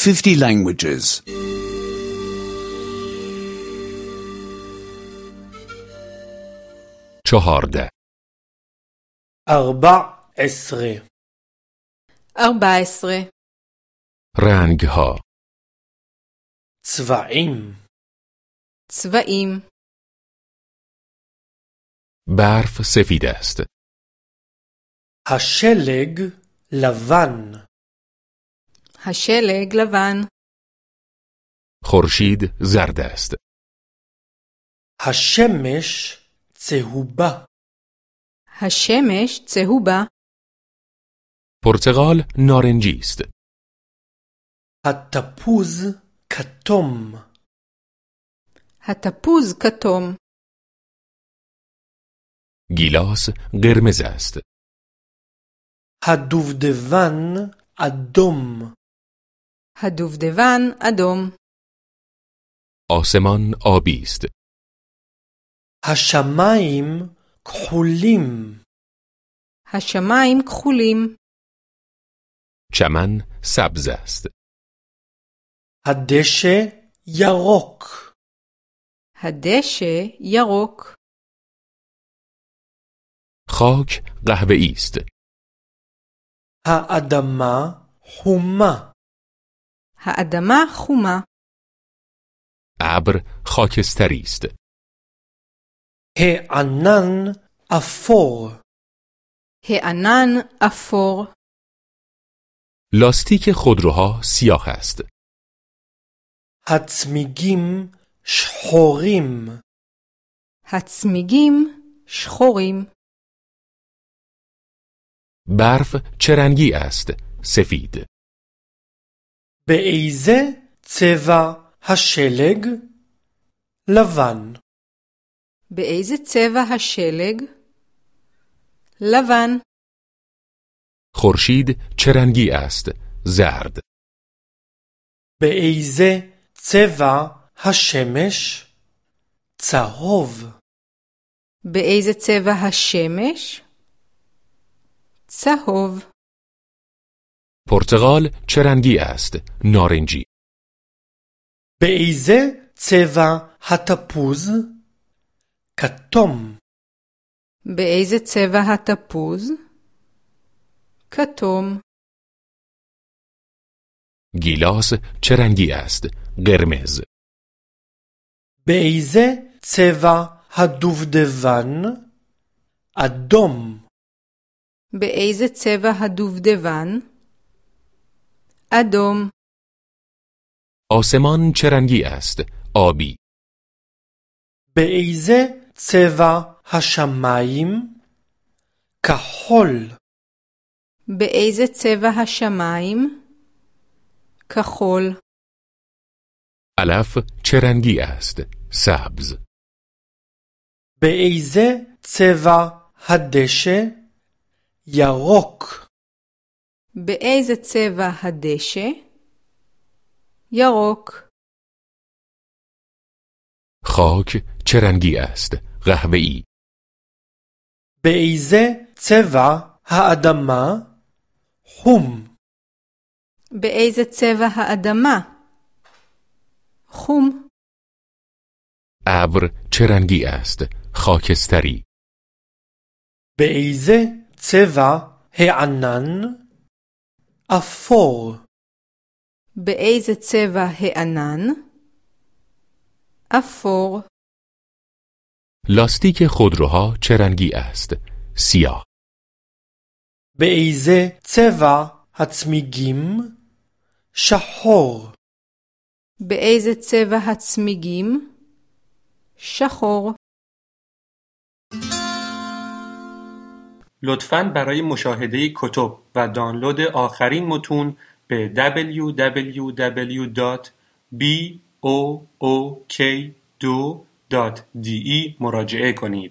50 languages. 14 14 رنگ ها צבעים برف سفید است. השלג לבן خورشید زرد است. השמש צהובה پرتقال نارنجی است. התפוז כתום گیلاس قرمز است. הדובדבן אדום آسمان آبی است. השמיים כחולים چمن سبز است. הדשא ירוק خاک قهوه‌ای است. האדמה חומה ابر خاکستری است. הענן אפور لاستیک خودروها سیاه است. הצמיגים שחורים برف چه رنگی است؟ سفید. באיזה צבע השלג? לבן خورشید چه رنگی است؟ زرد. באיזה צבע השמש? צהוב پرتقال چه رنگی است؟ نارنجی. באיזה צבע התפוז? כתום گیلاس چه رنگی است؟ قرمز. באיזה צבע הדובדבן? אדום آسمان چه رنگی است؟ آبی. באיזה צבע השמיים? כחול علف چه رنگی است؟ سبز. באיזה צבע הדשא? ירוק خاک چه رنگی است؟ قهوه‌ای. באיזה צבע האדמה? חום ابر چه رنگی است؟ خاکستری. באיזה צבע הענן? אפור لاستیک خودروها چه رنگی است؟ سیاه. באיזה צבע הצמיגים? שחור لطفاً برای مشاهده کتب و دانلود آخرین متون به www.book2.de مراجعه کنید.